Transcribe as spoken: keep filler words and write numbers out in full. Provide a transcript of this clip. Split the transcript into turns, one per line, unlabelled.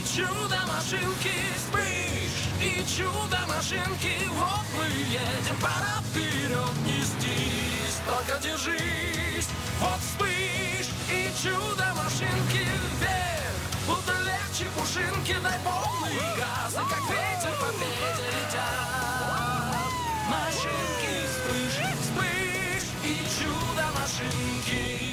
чудо-машинки, вспыш, и чудо-машинки, вот мы едем, пора вперед нестись, только держись, вот вспыш, и чудо-машинки, вверх, будто легче пушинки, дай полный газ, и как ветер по победе летят. Машинки, вспыш, вспыш, и чудо-машинки.